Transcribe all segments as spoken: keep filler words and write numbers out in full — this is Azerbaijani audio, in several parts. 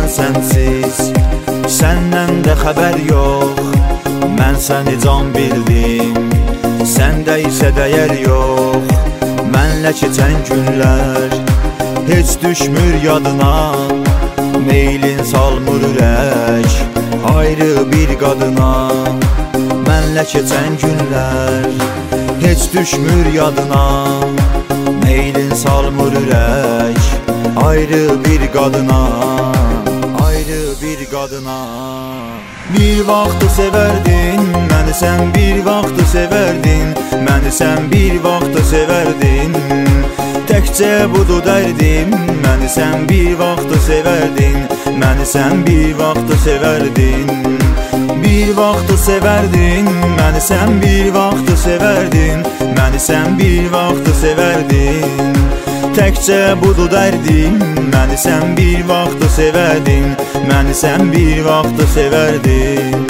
sənsiz, səndən də xəbər yox. Mən səni can bildim, səndə isə dəyər yox. Mənlə keçən günlər heç düşmür yadına, meylin salmır ürək ayrı bir qadına. Mənlə keçən günlər heç düşmür yadına, meylin salmır ürək ayrı bir qadına, ayrı bir qadına. Bir vaxtı sevərdin, məni sən bir vaxtı sevərdin, məni sən bir vaxtı sevərdin. Təkcə budur dərdim, məni sən bir vaxtı sevərdin, məni sən bir vaxtı sevərdin. Bir vaxtı sevərdin, məni sən bir vaxtı sevərdin, məni sən bir vaxtı sevərdin. Təkcə budur dərdim, məni sən bir vaxtı sevərdin, məni sən bir vaxtı sevərdin.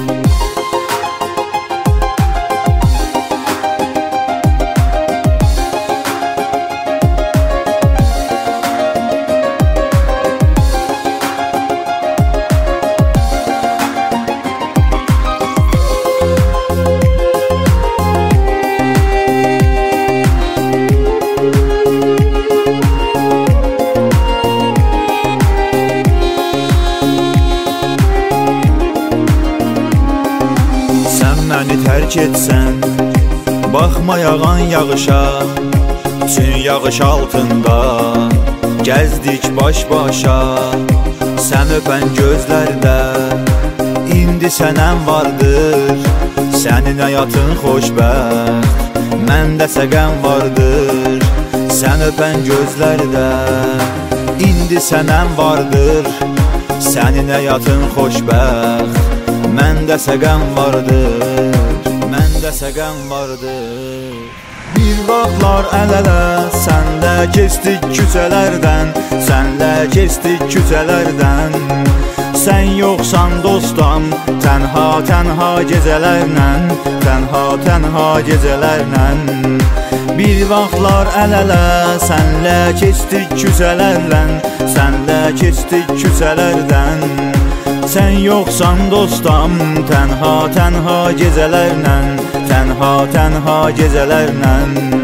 Məni tərk etsən, baxma yağan yağışa, üçün yağış altında gəzdik baş-başa. Sən öpən gözlərdə indi sənəm vardır, sənin həyatın xoşbəxt, məndə səqəm vardır. Sən öpən gözlərdə indi sənəm vardır, sənin həyatın xoşbəxt, məndə səqəm vardır, məndə səqəm vardır. Bir vaxtlar əl-ələ, sənlə keçdik küçələrdən, sənlə keçdik küçələrdən. Sən yoxsan dostam, tənha-tənha gecələrlə, tənha-tənha gecələrlə. Bir vaxtlar əl-ələ, sənlə keçdik küçələrlə, sənlə keçdik küçələrdən. Sən yoxsan dostam, tənha-tənha gecələrlə, tənha-tənha gecələrlə.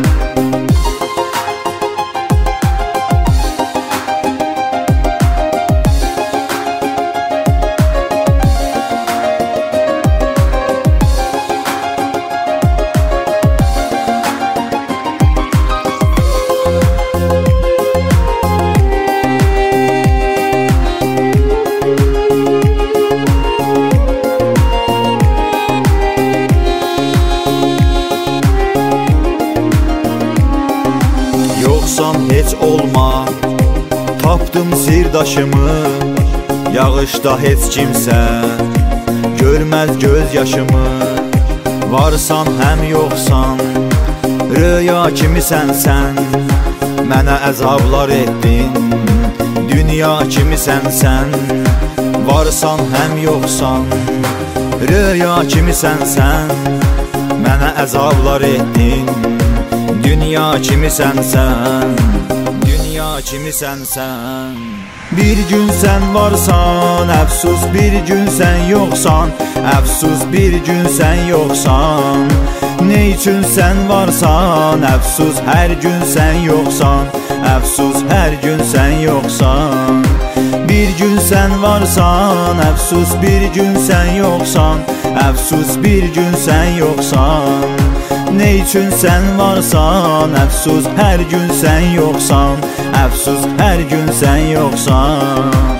Yoxsan heç olma, tapdım sirdaşımı. Yağışda heç kimsə görməz göz yaşımı. Varsan həm yoxsan, röya kimisən sən, mənə əzablar etdin, dünya kimisən sən. Varsan həm yoxsan, röya kimisən sən, mənə əzablar etdin, dünya kimisən sən, dünya kimisən sən. Bir gün sən varsan, əfsus bir gün sən yoxsan, əfsus bir gün sən yoxsan. Ne üçün sən varsan, əfsus hər gün sən yoxsan, əfsus hər gün sən yoxsan. Bir gün sən varsan, əfsus bir gün sən yoxsan, əfsus bir gün sən yoxsan. Ne üçün sən varsan, əfsus hər gün sən yoxsan, əfsus hər gün sən yoxsan.